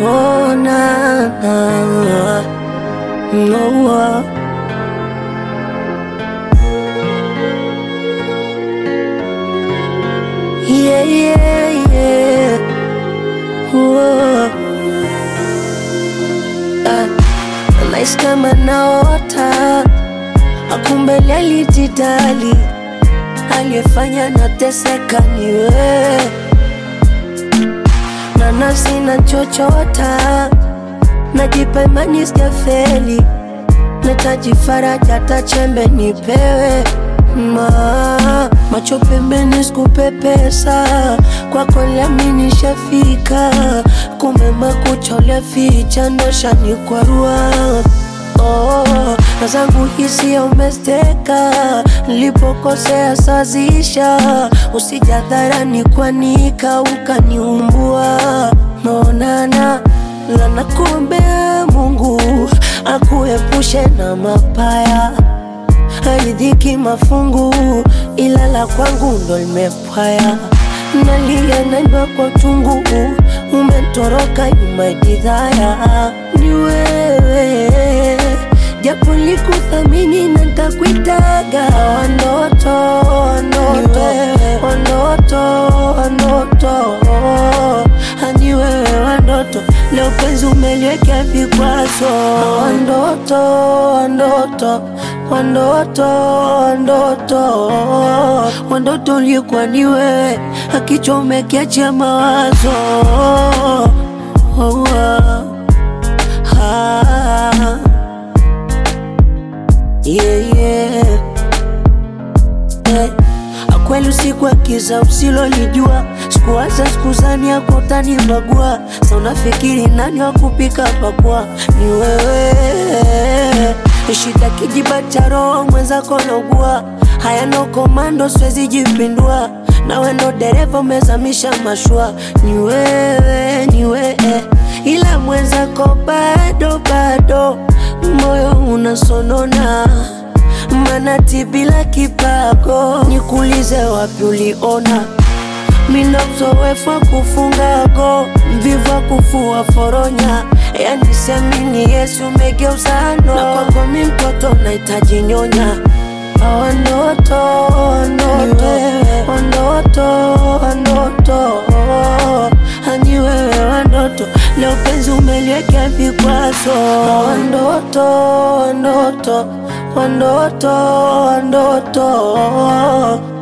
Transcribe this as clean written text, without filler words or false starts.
Oh na na, no. Yeah, yeah, yeah. Whoa. Nice kama naota, akumbe alijidali, aliyefanya nateseka ni wewe. Na nafsi na chochota, najipa imani sijafeli, nahitaji faraja hata chembe nipewe. Macho pembeni sikupe pesa, kwako lami nishafika, kumbe makucha ulificha ndo shanikwarua. Na zangu hisia umesteka, nilipokosea sazisha, usijadharani kwanika ukaniumbua. Naonana lana, kuombea Mungu akuepushe na mapaya, haridhiki mafungu ila la kwangu ndo limepwaya. Nalia naimba kwa uchungu, umetoroka nyuma jidhaya. Ni wewe japo likuthamini na nitakuitaga wandoto, wandoto, wandoto, wandoto. Hani wewe wandoto, leo penzi umeliwekea vikwazo. Wandoto, wandoto, wandoto, wandoto, wandoto ulikuwa ni wewe, akichwa umekiachia mawazo. Yeah, yeah. Kweli usiku wa kiza usilolijua, sikuwaza sikuzani yako utanibagua. Sa unafikiri nani wa kupika pakua? Ni wewe. Shida kijiba cha roho mwenzako naugua, haya no komando siwezi jipindua, na we ndo dereva umezamisha mashua. Ni wewe, ni wewe, ila mwenzako bado bado, moyo unasonona, manati bila kipago. Nikuulize wapi uliona, mina uzoefu wa kufunga go, mvivu wa kufua foronya. Yani siamini Yesu umegeuza no, na kwako mi mtoto nahitaji nyonya. Wandoto, wandoto, wandoto, wandoto. Hani wewe wandoto, leo penzi umeliwekea vikwazo. Wandoto, wandoto, wandoto, wandoto.